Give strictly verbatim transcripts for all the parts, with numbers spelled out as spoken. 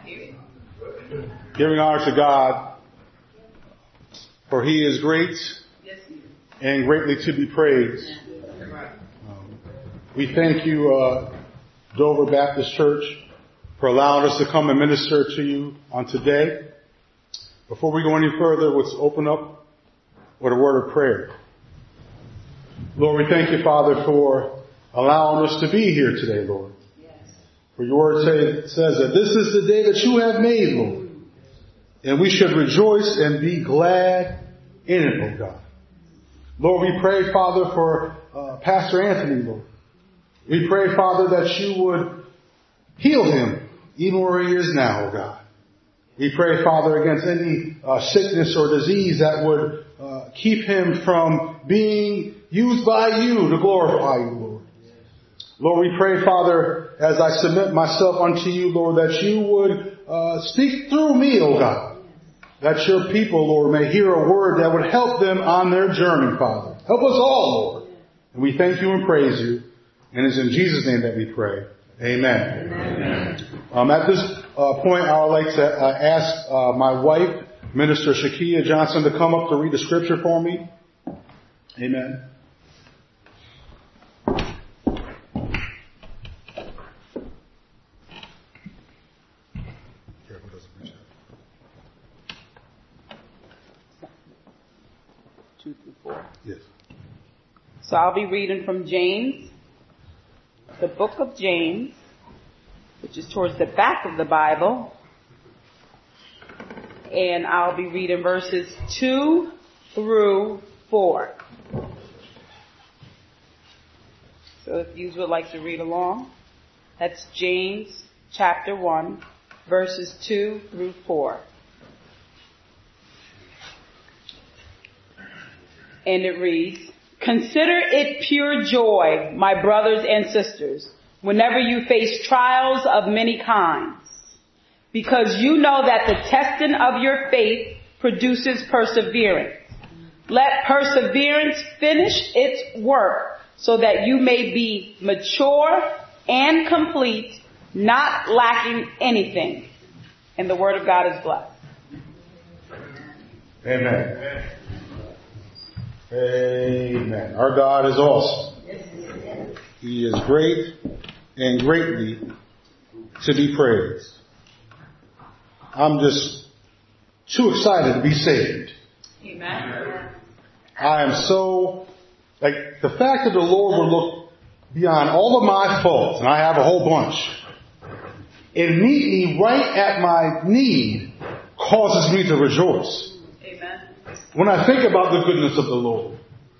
Giving honor to God, for He is great and greatly to be praised. Um, we thank you, uh, Dover Baptist Church, for allowing us to come and minister to you on today. Before we go any further, let's open up with a word of prayer. Lord, we thank you, Father, for allowing us to be here today, Lord. For your word say, says that this is the day that you have made, Lord. And we should rejoice and be glad in it, oh God. Lord, we pray, Father, for uh, Pastor Anthony, Lord. We pray, Father, that you would heal him even where he is now, oh God. We pray, Father, against any uh, sickness or disease that would uh, keep him from being used by you to glorify you, Lord. Lord, we pray, Father, as I submit myself unto you, Lord, that you would uh, speak through me, oh God. That your people, Lord, may hear a word that would help them on their journey, Father. Help us all, Lord. And we thank you and praise you. And it's in Jesus' name that we pray. Amen. Amen. Um, at this uh, point, I would like to uh, ask uh, my wife, Minister Shakia Johnson, to come up to read the scripture for me. Amen. Two through four. Yes. So I'll be reading from James, the book of James, which is towards the back of the Bible. And I'll be reading verses two through four. So if you would like to read along, that's James chapter one, verses two through four. And it reads, "Consider it pure joy, my brothers and sisters, whenever you face trials of many kinds, because you know that the testing of your faith produces perseverance. Let perseverance finish its work so that you may be mature and complete, not lacking anything." And the word of God is blessed. Amen. Amen. Our God is awesome. He is great and greatly to be praised. I'm just too excited to be saved. Amen. I am so, like, the fact that the Lord will look beyond all of my faults, and I have a whole bunch, and meet me right at my need causes me to rejoice. When I think about the goodness of the Lord,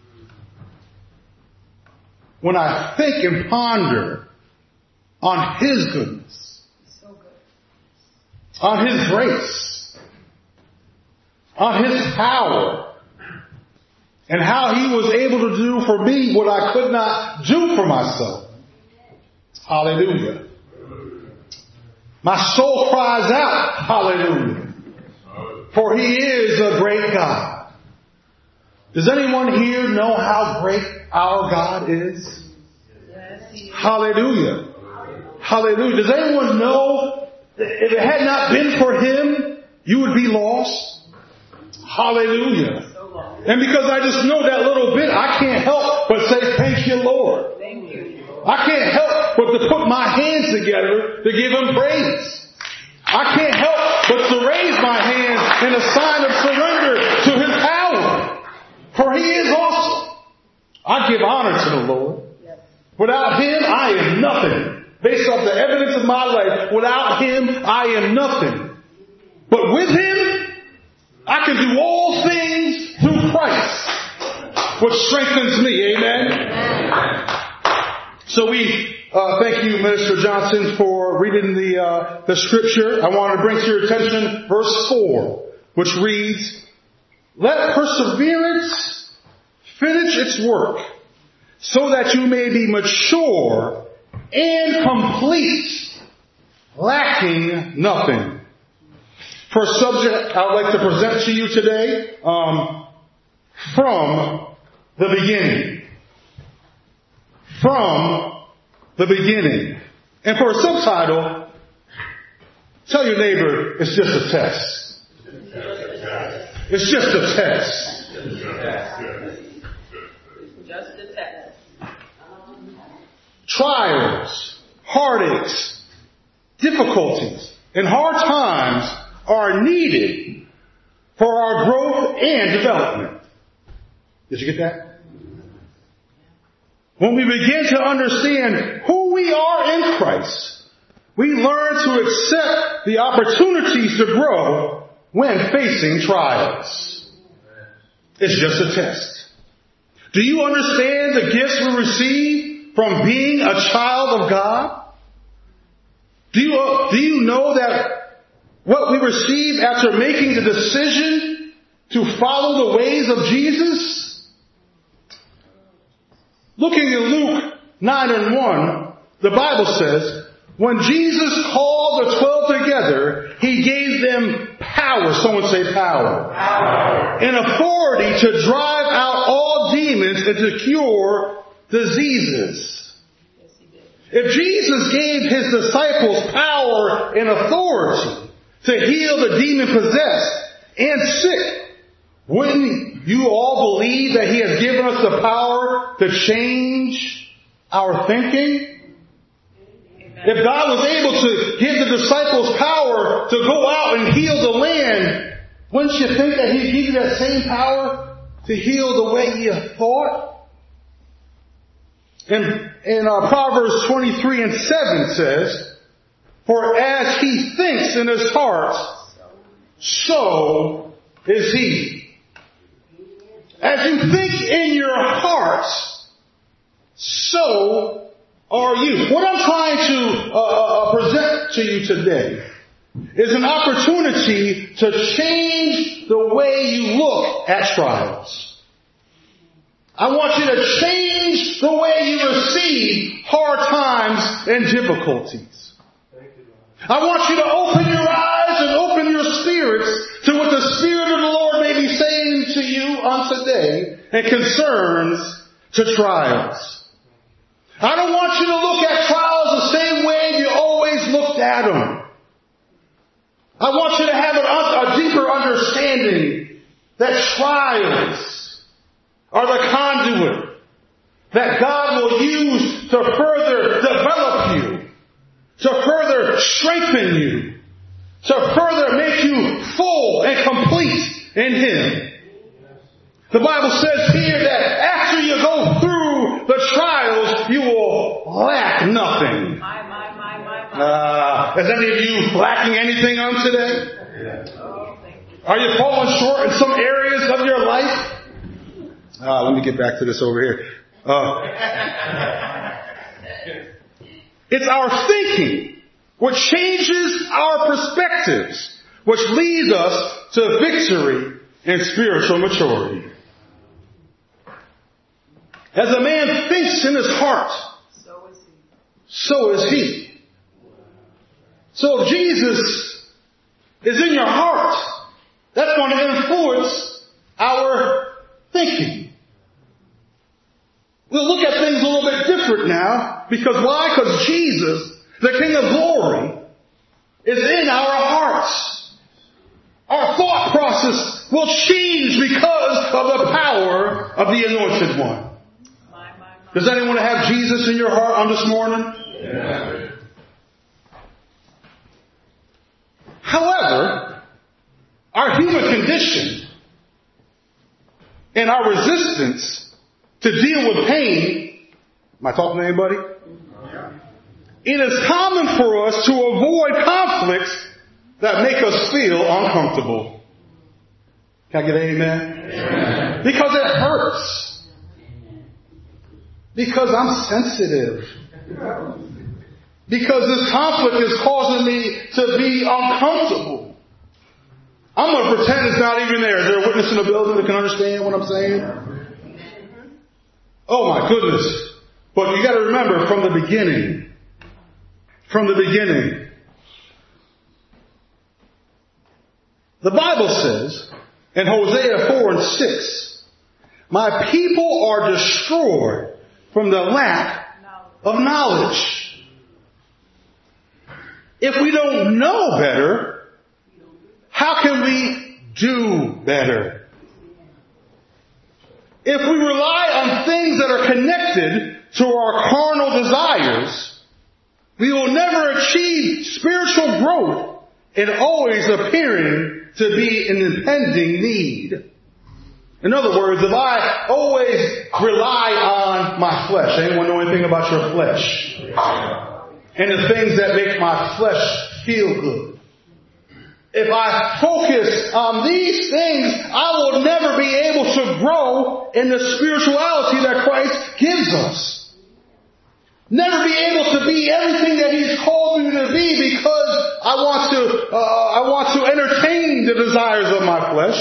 when I think and ponder on His goodness, so good. On His grace, on His power, and how He was able to do for me what I could not do for myself. Hallelujah. My soul cries out, hallelujah. For He is a great God. Does anyone here know how great our God is? Yes. Hallelujah. Hallelujah. Does anyone know that if it had not been for Him, you would be lost? Hallelujah. And because I just know that little bit, I can't help but say, thank you, Lord. Thank you. I can't help but to put my hands together to give Him praise. I can't help but to raise my hands in a sign of surrender to His power. For He is awesome. I give honor to the Lord. Yes. Without Him, I am nothing. Based off the evidence of my life, without Him, I am nothing. But with Him, I can do all things through Christ, which strengthens me. Amen? Amen. So we uh, thank you, Minister Johnson, for reading the uh, the scripture. I want to bring to your attention verse four, which reads, "Let perseverance finish its work, so that you may be mature and complete, lacking nothing." First subject I would like to present to you today, um, from the beginning. From the beginning. And for a subtitle, Tell your neighbor, it's just a test. It's just a test. Just a test. Trials, heartaches, difficulties, and hard times are needed for our growth and development. Did you get that? When we begin to understand who we are in Christ, we learn to accept the opportunities to grow when facing trials. It's just a test. Do you understand the gifts we receive from being a child of God? Do you, uh, do you know that what we receive after making the decision to follow the ways of Jesus? Looking in Luke nine and one, the Bible says, when Jesus called the twelve together, he gave them power. Someone say power. Power. And authority to drive out all demons and to cure diseases. Yes, he did. If Jesus gave his disciples power and authority to heal the demon-possessed and sick, wouldn't you all believe that he has given us the power to change our thinking? If God was able to give the disciples power to go out and heal the land, wouldn't you think that he'd give you that same power to heal the way you thought? And in uh, Proverbs twenty-three and seven says, for as he thinks in his heart, so is he. As you think in your heart, so are you. What I'm trying to uh, present to you today is an opportunity to change the way you look at trials. I want you to change the way you receive hard times and difficulties. I want you to open your eyes and open your spirits to what the Spirit of the Lord may be saying to you on today and concerns to trials. I don't want you to look at trials the same way you always looked at them. I want you to have a deeper understanding that trials are the conduit that God will use to further develop you, to further strengthen you, to further make you full and complete in Him. The Bible says here that after you go through the trials, you will lack nothing. My, my, my, my, my. Uh, is any of you lacking anything on today? Yeah. Oh, thank you. Are you falling short in some areas of your life? Uh, let me get back to this over here. Uh, it's our thinking which changes our perspectives, which leads us to victory and spiritual maturity. As a man thinks in his heart, so is he. So is he. So if Jesus is in your heart, that's going to influence our thinking. We'll look at things a little bit different now. Because why? Because Jesus, the King of Glory, is in our hearts. Our thought process will change because of the power of the Anointed One. My, my, my. Does anyone have Jesus in your heart on this morning? Yeah. However, our human condition and our resistance to deal with pain, am I talking to anybody? Yeah. It is common for us to avoid conflicts that make us feel uncomfortable. Can I get an amen? Yeah. Because it hurts. Because I'm sensitive. Because this conflict is causing me to be uncomfortable. I'm going to pretend it's not even there. Is there a witness in the building that can understand what I'm saying? Oh my goodness. But you got to remember from the beginning. From the beginning. The Bible says in Hosea four and six, my people are destroyed from the lack of knowledge. if we don't know better, how can we do better? If we rely on things that are connected to our carnal desires, we will never achieve spiritual growth and always appearing to be an impending need. In other words, if I always rely on my flesh, anyone know anything about your flesh? And the things that make my flesh feel good. If I focus on these things, I will never be able to grow in the spirituality that Christ gives us. Never be able to be everything that He's called me to be because I want to, uh, I want to entertain the desires of my flesh,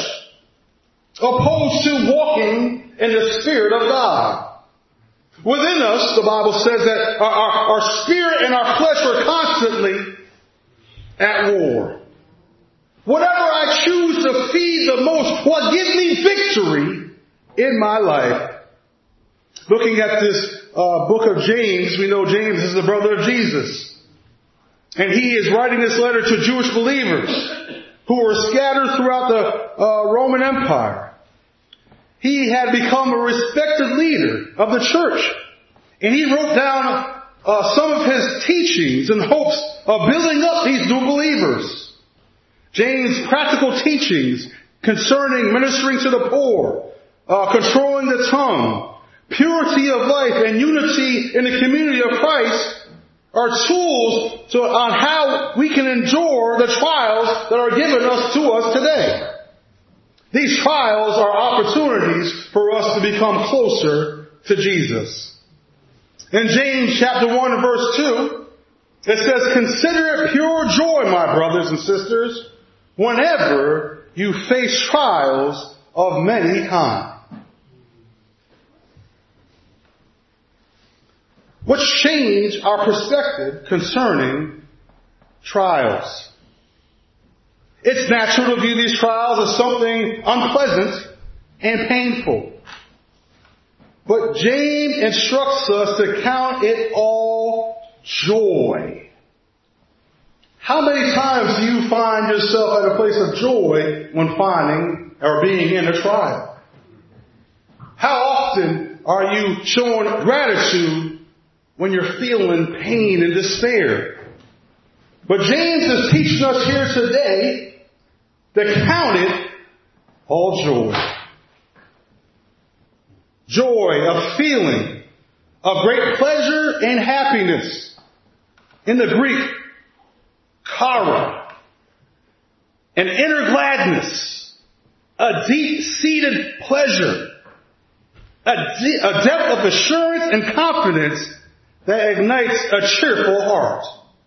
opposed to walking in the Spirit of God. Within us, the Bible says that our, our, our spirit and our flesh are constantly at war. Whatever I choose to feed the most, what gives me victory in my life. Looking at this uh, book of James, we know James is the brother of Jesus. And he is writing this letter to Jewish believers who were scattered throughout the uh, Roman Empire. He had become a respected leader of the church. And he wrote down uh, some of his teachings in hopes of building up these new believers. James' practical teachings concerning ministering to the poor, uh, controlling the tongue, purity of life, and unity in the community of Christ are tools to, on how we can endure the trials that are given us to us today. These trials are opportunities for us to become closer to Jesus. In James chapter one and verse two, it says, "Consider it pure joy, my brothers and sisters, whenever you face trials of many kinds." What's changed our perspective concerning trials? It's natural to view these trials as something unpleasant and painful. But James instructs us to count it all joy. How many times do you find yourself at a place of joy when finding or being in a trial? How often are you showing gratitude when you're feeling pain and despair? But James is teaching us here today to count it all joy. Joy of feeling of great pleasure and happiness. In the Greek, chara, an inner gladness, a deep-seated pleasure, a, de- a depth of assurance and confidence that ignites a cheerful heart.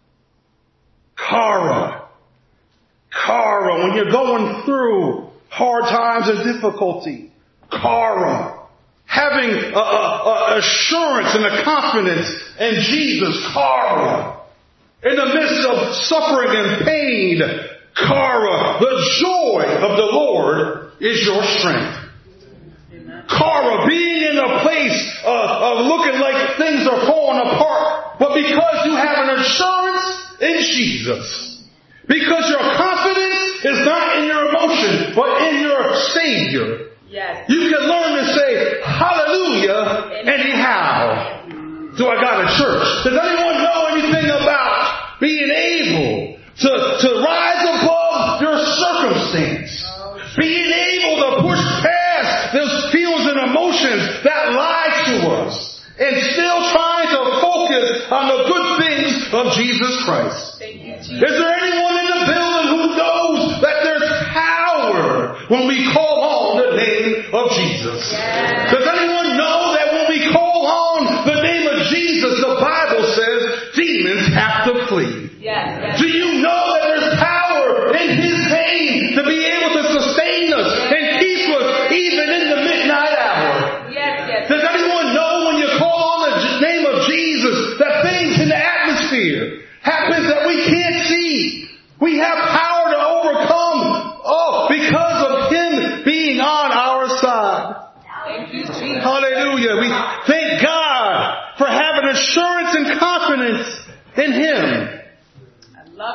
Chara. Chara. When you're going through hard times and difficulty. Chara. Having a, a, a assurance and a confidence in Jesus. Chara. In the midst of suffering and pain. Chara. The joy of the Lord is your strength. Chara, being in a place uh, of looking like things are falling apart, but because you have an assurance in Jesus, because your confidence is not in your emotion, but in your Savior, yes, you can learn to say, hallelujah, anyhow. Do I got a church? Does anyone know anything about being able to, to rise above your circumstance? Being able to push past those feelings and emotions that lie to us and still trying to focus on the good things of Jesus Christ. Thank you, Jesus. Is there anyone in the building who knows that there's power when we call on the name of Jesus? Yes. Does anyone know that when we call on the name of Jesus, the Bible says demons have to flee? Yes. Yes. Do you know that there's power in His name to be able to sustain us and keep us even in the midnight hour? Yes, yes. Does anyone know when you call on the name of Jesus that things in the atmosphere happens that we can't see? We have power to overcome, oh, because of Him being on our side. Thank you, Jesus. Hallelujah. We thank God for having assurance and confidence in Him.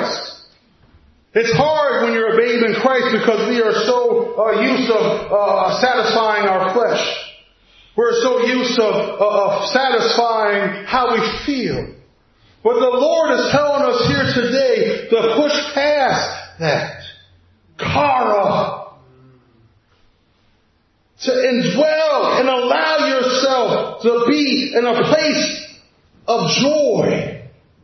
Christ. It's hard when you're a babe in Christ because we are so uh, used to uh, satisfying our flesh. We're so used to uh, of satisfying how we feel. But the Lord is telling us here today to push past that. Kara. To indwell and allow yourself to be in a place of joy.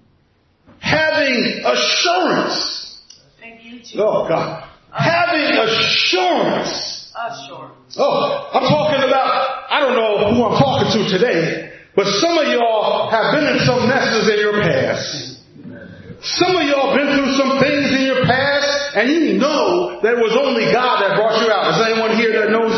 Having assurance. Oh, God. Having assurance. Assurance. Oh, I'm talking about, I don't know who I'm talking to today, but some of y'all have been in some messes in your past. Some of y'all been through some things in your past, and you know that it was only God that brought you out. Is anyone here that knows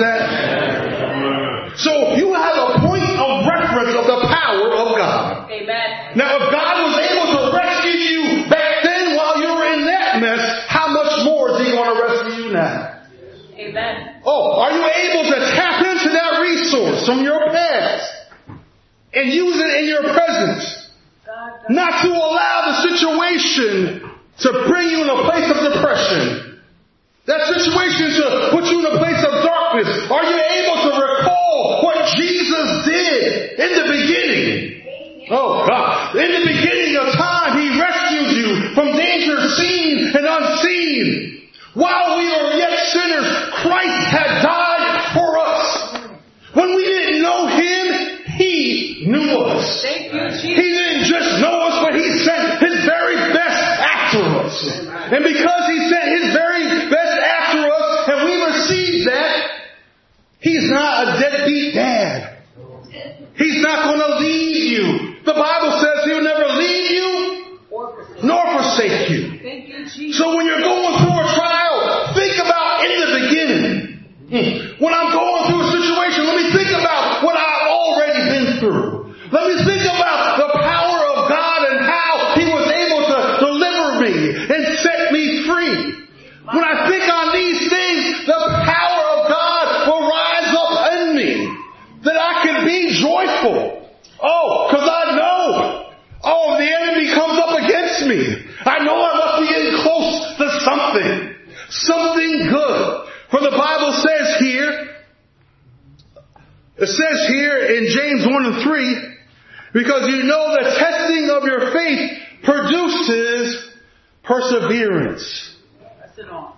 that? So you have a point of reference of the power of God. Amen. Now, if God was able to rescue you back then while you were in that mess, how much more is He going to rescue you now? Amen. Oh, are you able to tap into that resource from your past and use it in your present? God, God. Not to allow the situation to bring you in a place of depression. That situation to put you in a place of darkness. Are you able to recall what Jesus did in the beginning? Oh, God. In the beginning of time, He rescued you from danger seen and unseen. While we were yet sinners, Christ had died for us. When we didn't know Him, He knew us. Thank you, Jesus. He didn't just know us, but He sent His very best after us. And because He sent His very best after us, and we received that, He's not a deadbeat dad. He's not going to leave you. The Bible says He'll never leave you nor forsake you. Thank you, Jesus. So when you're going through a trial, think about in the beginning. When I'm going through a situation, let me think about what I've already been through. Let me think about the power of God and how He was able to deliver me and set me free. When I think on these things, the power of God will rise up in me. That I can be joyful. Oh, because I know. Oh, the enemy comes up against me. I know I must be getting close to something. Something good. For the Bible says here, it says here in James one and three, because you know the testing of your faith produces perseverance. That's it on.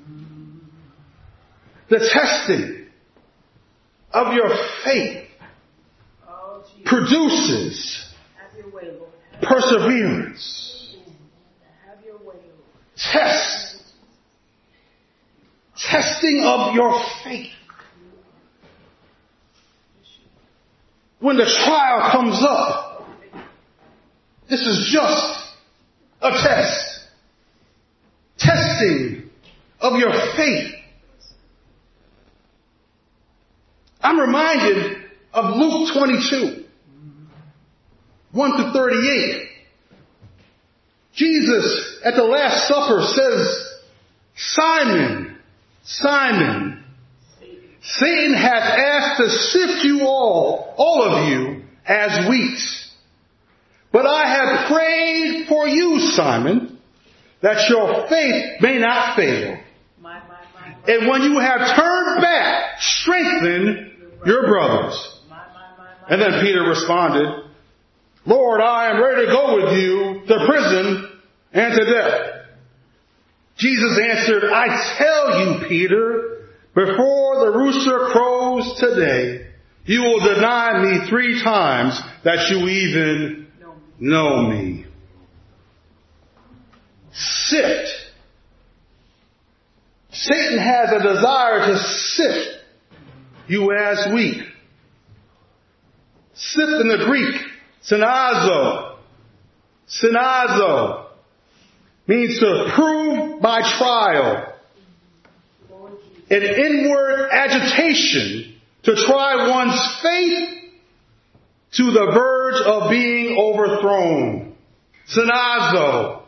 The testing of your faith Oh, Jesus. produces Have your way, Lord. Have perseverance. have your way, Lord. Test. Testing of your faith. When the trial comes up, this is just a test. Testing of your faith. I'm reminded of Luke twenty-two, one to thirty-eight. Jesus at the Last Supper says, Simon, Simon, Satan hath asked to sift you all, all of you, as wheat. But I have prayed for you, Simon, that your faith may not fail. My, my, my, my. And when you have turned back, strengthen your brothers. My, my, my, my. And then Peter responded, Lord, I am ready to go with you to prison and to death. Jesus answered, I tell you, Peter, before the rooster crows today, you will deny me three times that you even know me. Sift. Satan has a desire to sift you as wheat. Sift in the Greek, synazo. Synazo means to prove by trial. An inward agitation to try one's faith to the verge of being overthrown. Synazo.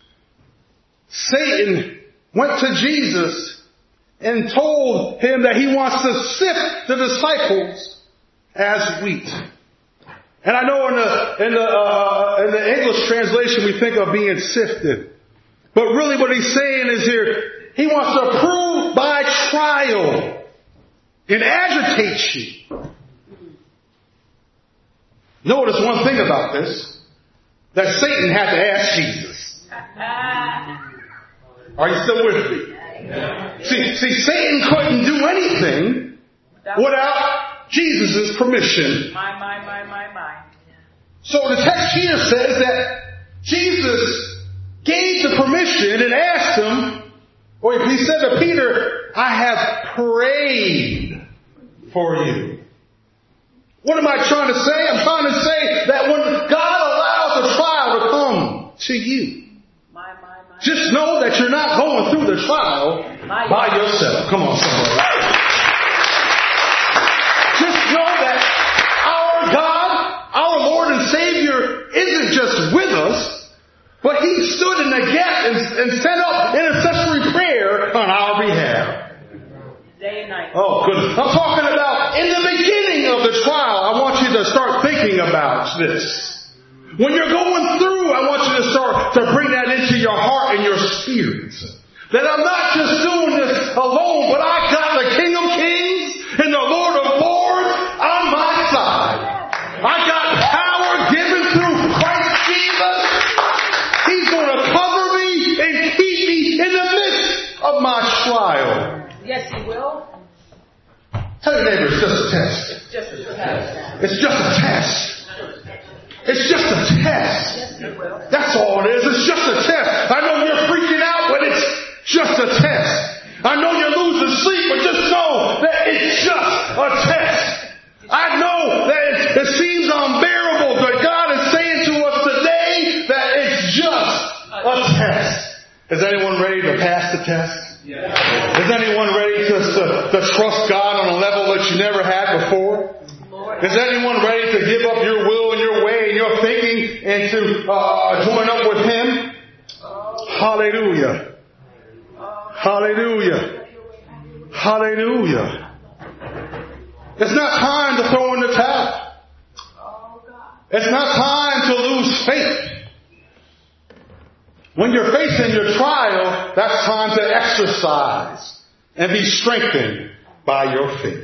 Satan went to Jesus and told him that he wants to sift the disciples as wheat. And I know in the in the uh, in the English translation we think of being sifted. But really what he's saying is here, he wants to prove by trial and agitate you. Notice one thing about this, that Satan had to ask Jesus. Are you still with me? See, see, Satan couldn't do anything without Jesus' permission. My, my, my, my, my. So the text here says that Jesus gave the permission and asked him, or he said to Peter, I have prayed for you. What am I trying to say? I'm trying to say that when God allows a trial to come to you, My, my, my. just know that you're not going through the trial My, by yourself. Come on, somebody. Just know that our God, our Lord and Savior, isn't just with us, but He stood in the gap and, and set up intercessory prayer on our behalf. Day and night. Oh, goodness. I'm talking about in the beginning of the trial, I want you to start thinking about this. When you're going through, I want you to start to bring that into your heart and your spirit. That I'm not just doing this alone, but I got the King of Kings and the Lord of Lords on my side. I got power given through Christ Jesus. He's going to cover me and keep me in the midst of my trial. Yes, He will. Tell your neighbor it's just a test. It's just a test. It's just a test. It's just a test. Yes, He will. That's all it is. It's just a test. I know you're freaking out, but it's just a test. I know you're losing sleep, but just know that it's just a test. I know that it, it seems unbearable, but God is saying to us today that it's just a test. Is anyone ready to pass the test? Yeah. Is anyone ready to, to, to trust God on a level that you never had before? Lord. Is anyone ready to give up your will and your way and your thinking and to uh, join up with Him? Oh. Hallelujah. Oh. Hallelujah. Hallelujah. It's not time to throw in the towel. Oh, God. It's not time to lose faith. When you're facing your trial, that's time to exercise and be strengthened by your faith.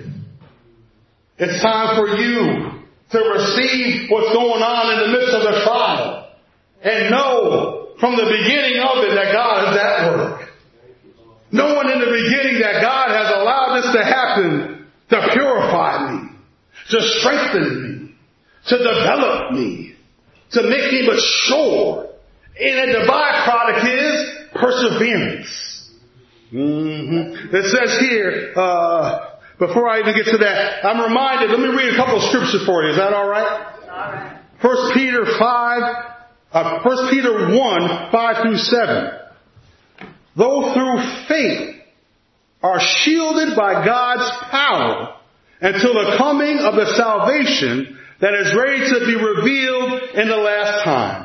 It's time for you to receive what's going on in the midst of the trial and know from the beginning of it that God is at work. Knowing in the beginning that God has allowed this to happen to purify me, to strengthen me, to develop me, to make me mature. And the byproduct is perseverance. Mm-hmm. It says here, uh, before I even get to that, I'm reminded, let me read a couple of scriptures for you. Is that all right? All right. First Peter five, uh, First Peter one, five through seven. Though through faith are shielded by God's power until the coming of the salvation that is ready to be revealed in the last time.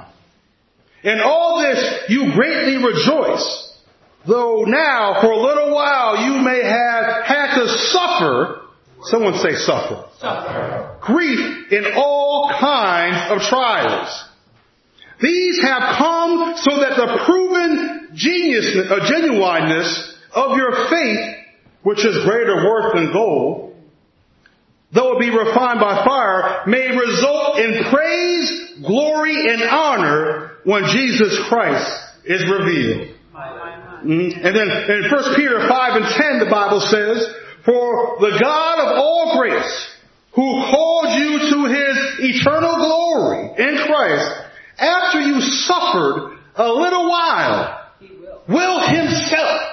In all this you greatly rejoice, though now for a little while you may have had to suffer, someone say suffer, suffer. Grief in all kinds of trials. These have come so that the proven genius, uh, genuineness of your faith, which is greater worth than gold, though it be refined by fire, may result in praise, glory, and honor when Jesus Christ is revealed. Mm-hmm. And then in First Peter five and ten, the Bible says, for the God of all grace, who called you to His eternal glory in Christ, after you suffered a little while, will Himself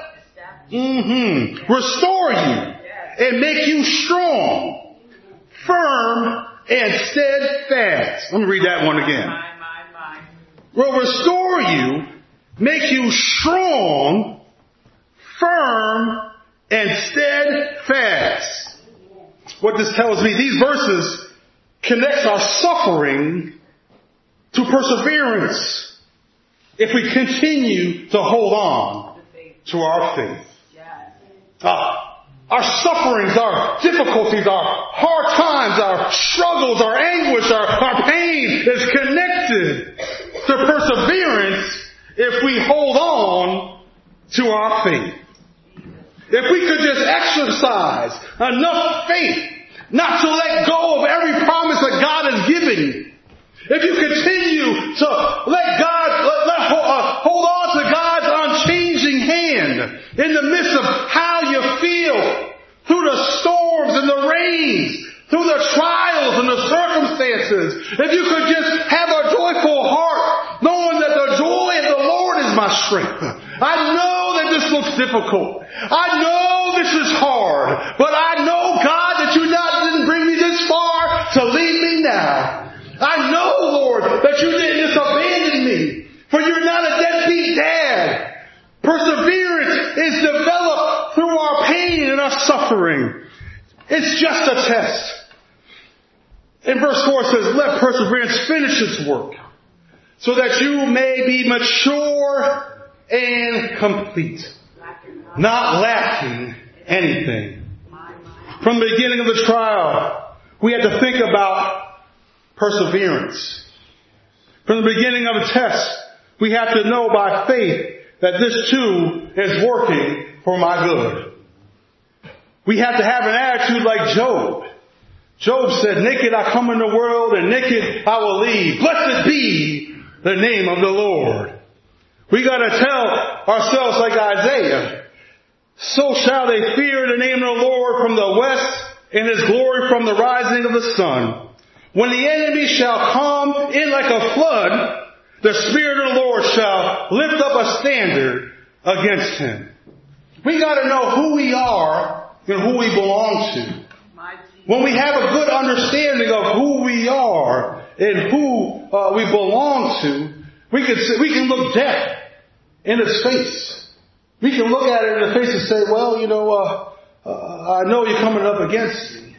mm-hmm, restore you and make you strong, firm, and steadfast. Let me read that one again. Will restore you, make you strong, firm, and steadfast. What this tells me, these verses connect our suffering to perseverance if we continue to hold on to our faith. Ah. Our sufferings, our difficulties, our hard times, our struggles, our anguish, our, our pain is connected to perseverance if we hold on to our faith. If we could just exercise enough faith not to let go of every promise that God has given you. If you continue to let God, let, let, uh, hold on to God's unchanging hand in the midst of how you feel, through the storms and the rains, through the trials and the circumstances, if you could just have a joyful heart, knowing that the joy of the Lord is my strength. I know that this looks difficult. I know this is hard, but I know, God, that you not didn't bring me this far to leave me now. I know, Lord, that you didn't just abandon me, for you're not a deadbeat dad. Perseverance is developed through our pain and our suffering. It's just a test. In verse four it says, let perseverance finish its work, so that you may be mature and complete, not lacking anything. From the beginning of the trial, we had to think about perseverance. From the beginning of the test, we have to know by faith that this too is working for my good. We have to have an attitude like Job. Job said, naked I come in the world and naked I will leave. Blessed be the name of the Lord. We got to tell ourselves like Isaiah, so shall they fear the name of the Lord from the west and his glory from the rising of the sun. When the enemy shall come in like a flood, the Spirit of the Lord shall lift up a standard against him. We got to know who we are and who we belong to. When we have a good understanding of who we are and who uh, we belong to, we can say, we can look death in its face. We can look at it in the face and say, well, you know, uh, uh, I know you're coming up against me.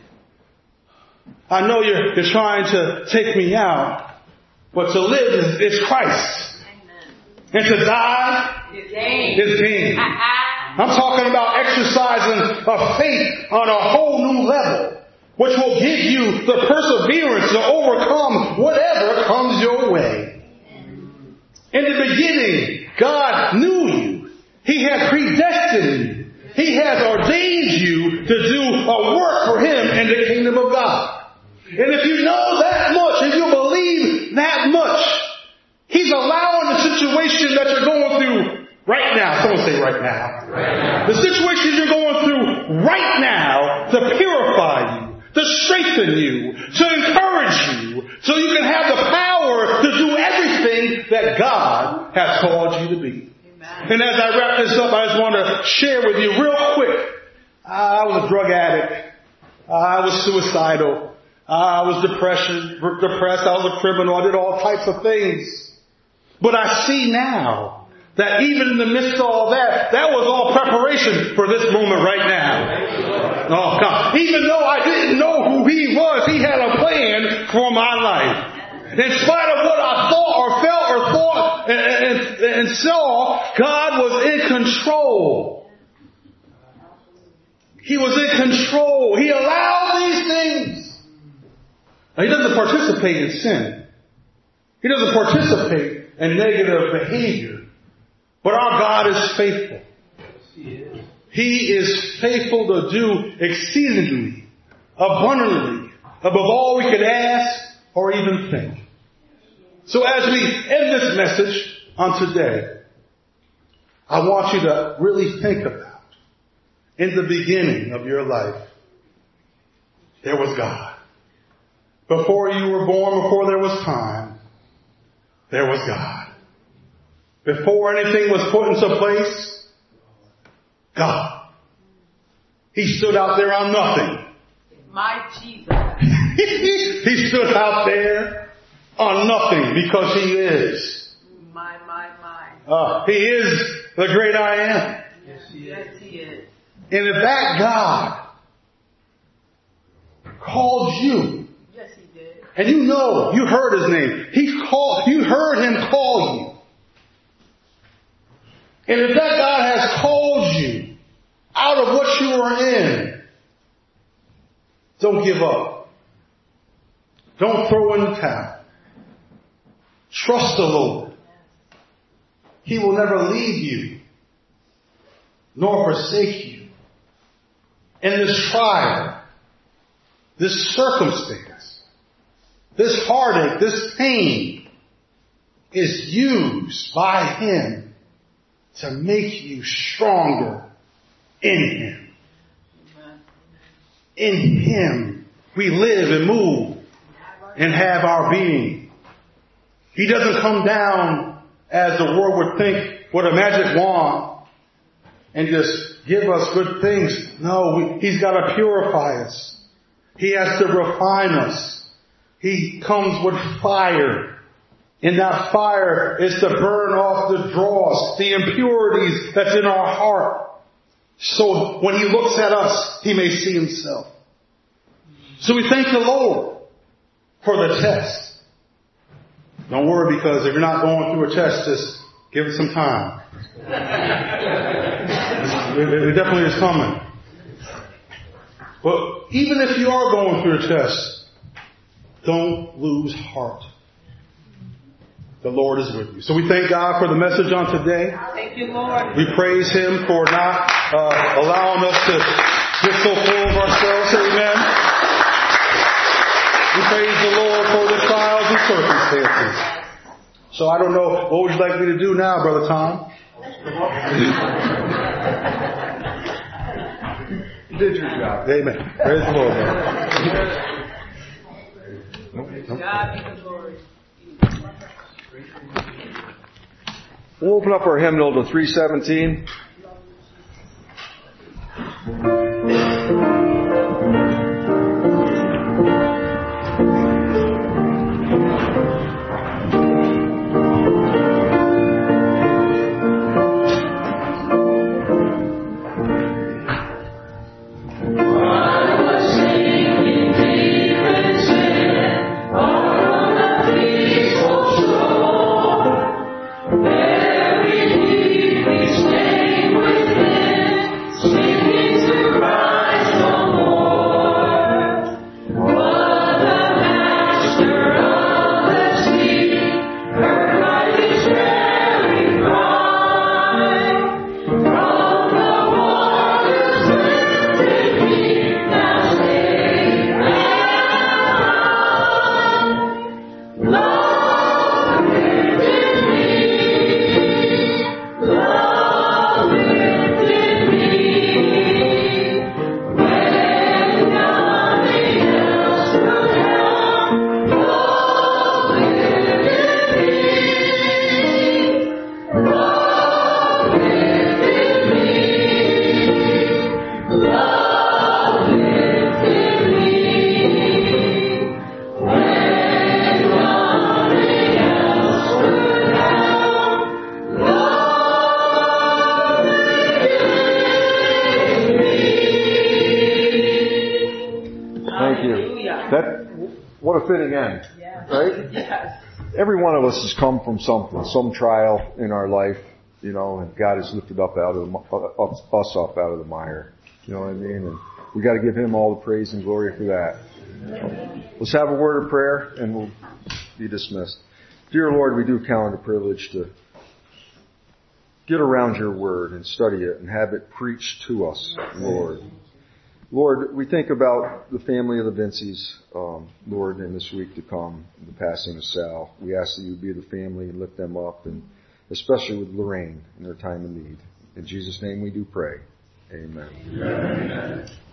I know you're, you're trying to take me out, but to live is, is Christ. Amen. And to die is gain. Is gain. I'm talking about exercising a faith on a whole new level, which will give you the perseverance to overcome whatever comes your way. In the beginning, God knew you. He had predestined you. He has ordained you to do a work for Him in the kingdom of God. And if you know that much, if you believe that much, He's allowing the situation that you're going through right now. Someone say right now. Right now. The situation you're going through right now to purify you, to strengthen you, to encourage you, so you can have the power to do everything that God has called you to be. Amen. And as I wrap this up, I just want to share with you real quick. I was a drug addict. I was suicidal. I was depression, depressed. I was a criminal. I did all types of things. But I see now that even in the midst of all that, that was all preparation for this moment right now. Oh, God. Even though I didn't know who He was, He had a plan for my life. In spite of what I thought or felt or thought and, and, and saw, God was in control. He was in control. He allowed these things. Now, He doesn't participate in sin. He doesn't participate in negative behavior. But our God is faithful. He is faithful to do exceedingly, abundantly, above all we could ask or even think. So as we end this message on today, I want you to really think about, in the beginning of your life, there was God. Before you were born, before there was time, there was God. Before anything was put into place, God. He stood out there on nothing. My Jesus. He stood out there on nothing because He is. My, my, my. Uh, he is the great I am. Yes, He is. Yes, He is. And if that God called you, yes, He did. And you know, you heard His name. He called, you heard Him call you. And if that God has called you out of what you are in, don't give up. Don't throw in the towel. Trust the Lord. He will never leave you nor forsake you. In this trial, this circumstance, this heartache, this pain is used by Him to make you stronger in Him. In Him we live and move and have our being. He doesn't come down, as the world would think, with a magic wand and just give us good things. No, we, He's got to purify us. He has to refine us. He comes with fire. And that fire is to burn off the dross, the impurities that's in our heart. So when He looks at us, He may see Himself. So we thank the Lord for the test. Don't worry, because if you're not going through a test, just give it some time. It definitely is coming. But even if you are going through a test, don't lose heart. The Lord is with you. So we thank God for the message on today. Thank you, Lord. We praise Him for not uh, allowing us to get so full of ourselves. Amen. We praise the Lord for the trials and circumstances. So I don't know, what would you like me to do now, Brother Tom? You did your job. Amen. Praise the Lord, man. God be the glory. We'll open up our hymnal to three seventeen. Fitting end, right? Yes. Every one of us has come from something, some trial in our life, you know, and God has lifted up out of the, up, us up out of the mire. You know what I mean? And we got to give Him all the praise and glory for that. Let's have a word of prayer, and we'll be dismissed. Dear Lord, we do count it a privilege to get around Your Word and study it and have it preached to us, Lord. Lord, we think about the family of the Vincies, um, Lord, in this week to come, the passing of Sal. We ask that You be the family and lift them up, and especially with Lorraine in their time of need. In Jesus' name we do pray. Amen. Amen.